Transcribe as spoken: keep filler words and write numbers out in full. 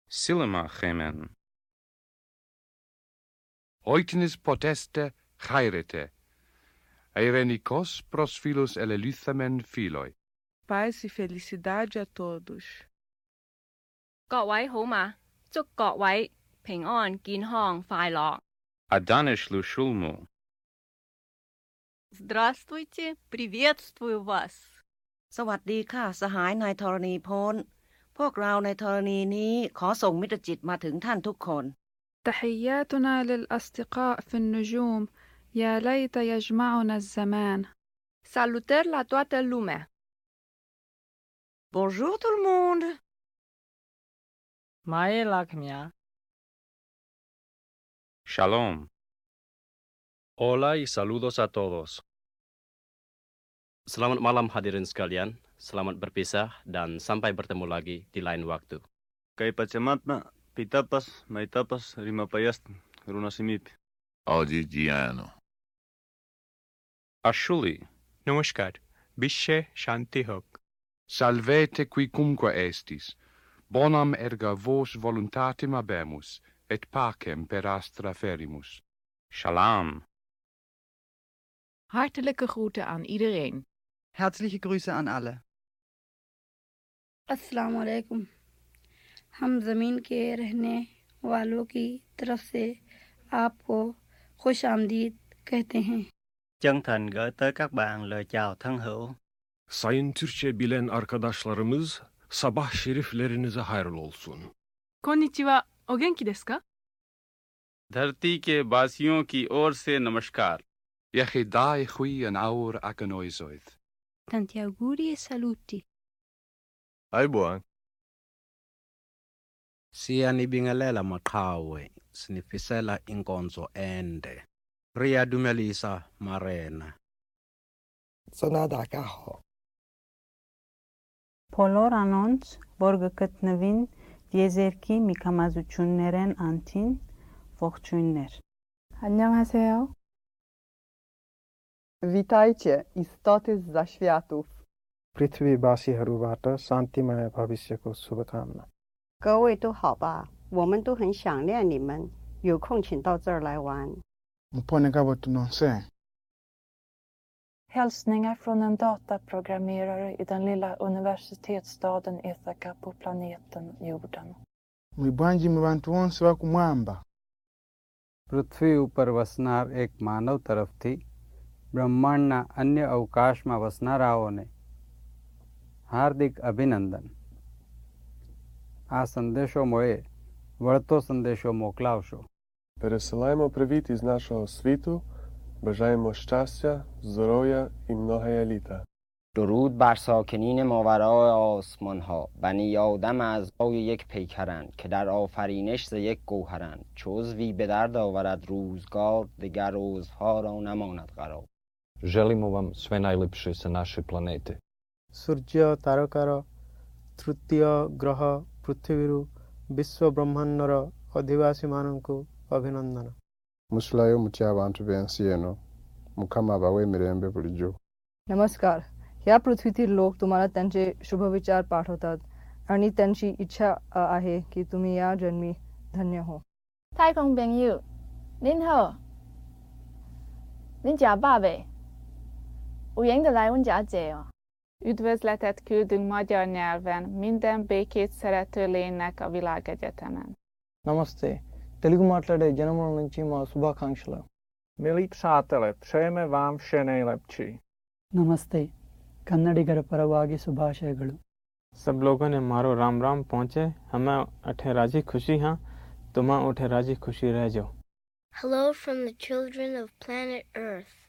Silema chemen. Oitenis poteste chairete. Eirenikos pros philos eleluthamen philoi. Paz e felicidade a todos. 各位好嘛，祝各位平安健康快樂。 Adanish lushulmu. Здравствуйте, приветствую вас. สวัสดีค่ะสหายนายธรณีพลพวกเราในธรณีนี้ขอส่งมิตรจิตมาถึงท่านทุกคน تحياتنا للأصدقاء في النجوم يا ليت يجمعنا الزمان. Salutări la toată lumea. Bonjour tout le monde. Mae la khmya. Shalom. Hola y saludos a todos. Selamat malam hadirin sekalian. Selamat berpisah dan sampai bertemu lagi di lain waktu. Kay pachamatna pitapas maitapas rimapayast runasimip. Odi Diano. Ashuli. Namaskar. Bishe shanti hok. Salvete quicumque estis. Bonam erga vos voluntatem habemus, et pacem per astra ferimus. Shalom. Hartelijke groeten aan iedereen. Herzliche Grüße an alle. अस्सलाम वालेकुम। हम ज़मीन के रहने वालों की तरफ से आपको खुश आमदीद कहते हैं। Chân thành gửi tới các bạn lời chào thân hữu. Sayın Türkçe bilen arkadaşlarımız, sabah şeriflerinize hayırlı olsun. Konnichiwa, o genki desu ka? धरती के वासियों की ओर से नमस्कार. Yechidai chui an aur ac an oisoedd. Tanti auguri e saluti. Aibuan. Siyanibingelela maqhawe, sinifisela inkonzo ende. Riyadumelisa marena. สนาดากาหอ Բոլոր անոնց, որ գտնվին դիեզերքի միքամազություններեն անտին, ողջույններ. 안녕하세요. Witajcie, istoty zza światów. पृथ्वीवासीहरूबाट शान्तिमय भविष्यको शुभकामना. 各位都好吧，我们都很想念你们，有空请到这儿来玩。 Mupone botu nonse. Hälsningar från en dataprogrammerare i den lilla universitetsstaden Ithaka på planeten jorden. Mwibanji mwantu wonse wa kumwamba. પૃથ્વી ઉપર વસનાર એક માનવ તરફથી બ્રહ્માંડના અન્ય અવકાશમાં વસનારાઓને હાર્દિક અભિનંદન. આ સંદેશો મોએ વળતો સંદેશો મોકલાવશો. Пересилаємо привіт із нашого світу, бажаємо щастя, здоров'я і многоя літа. درود بر ساکنین ماورای آسمان ها. بنی آدم اعضای یک پیکرند که در آفرینش ز یک گوهرند. چو عضوی به درد آورد روزگار، دگر عضوها را نماند قرار. Želimo vam sve najlepše sa naše planete. ସୂର୍ଯ୍ୟ ତାରକାର ତୃତୀୟ ଗ୍ରହ ପୃଥିବୀରୁ ବିଶ୍ୱ ବ୍ରହ୍ମାଣ୍ଡର ଅଧିବାସୀମାନଙ୍କୁ ଅଭିନନ୍ଦନ. Muslayo mutyabantu b'ensi eno, Mukama abaweemirembe bulijjo. नमस्कार. या पृथ्वीतील लोक तुम्हाला त्यांचे शुभविचार पाठवतात आणि त्यांची इच्छा आहे की तुम्ही या जन्मी धन्य हो. 太空朋友，您好，您食饱未？有闲就来阮遮坐哦。 Üdvözletet küldünk magyar nyelven minden békét szerető lénynek a világegyetemen. Namaste. Telugu మాట్లాడే జనముల నుంచి మా శుభాకాంక్షలు. Milí přátelé, přejeme vám vše nejlepší. नमस्ते. कन्नडिगर परवागी शुभाशयಗಳು. सब लोगों ने मारो राम राम पहुँचे हमें अठे राजी खुशी हाँ तुम उठे राजी खुशी रह जाओ. Hello from the children of planet Earth.